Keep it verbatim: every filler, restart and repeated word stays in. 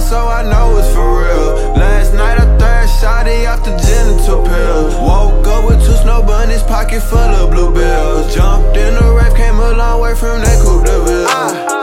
so I know it's for real. Last night I thrashed shawty off the genital pills. Woke up with two snow bunnies, pocket full of blue bills. Jumped in the rave, came a long way from that Coupe de Ville.